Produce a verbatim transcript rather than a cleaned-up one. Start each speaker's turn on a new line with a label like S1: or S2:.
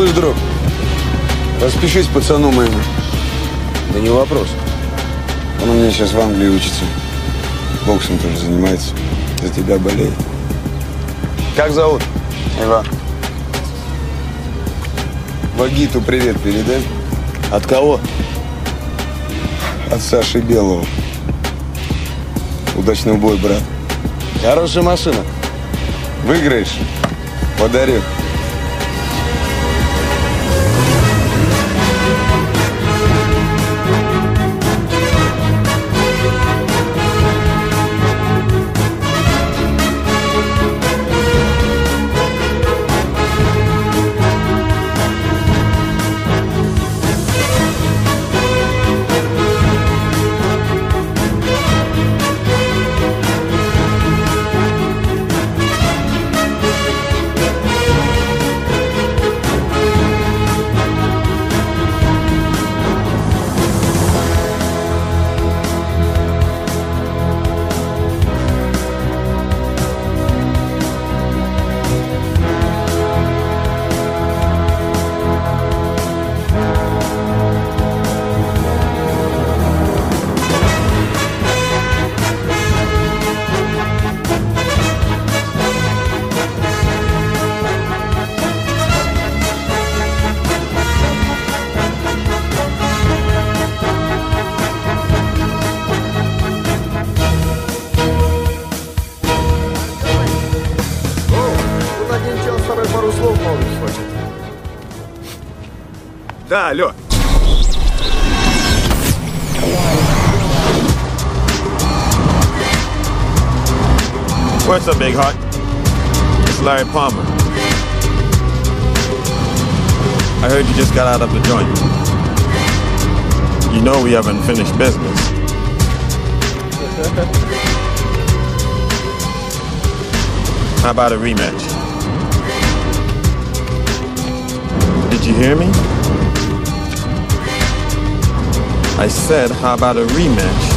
S1: Слышь, друг, распишись пацану моему.
S2: Да не вопрос.
S1: Он у меня сейчас в Англии учится. Боксом тоже занимается. За тебя болеет.
S2: Как зовут?
S1: Иван. Вагиту привет передай.
S2: От кого?
S1: От Саши Белого. Удачного боя, брат.
S2: Хорошая машина.
S1: Выиграешь? Подарю.
S3: Пару слов молвить хочет. Да, алло.
S4: What's up, big heart? It's Larry Palmer. I heard you just got out of the joint. You know we have unfinished business. How about a rematch? Did you hear me? I said, how about a rematch?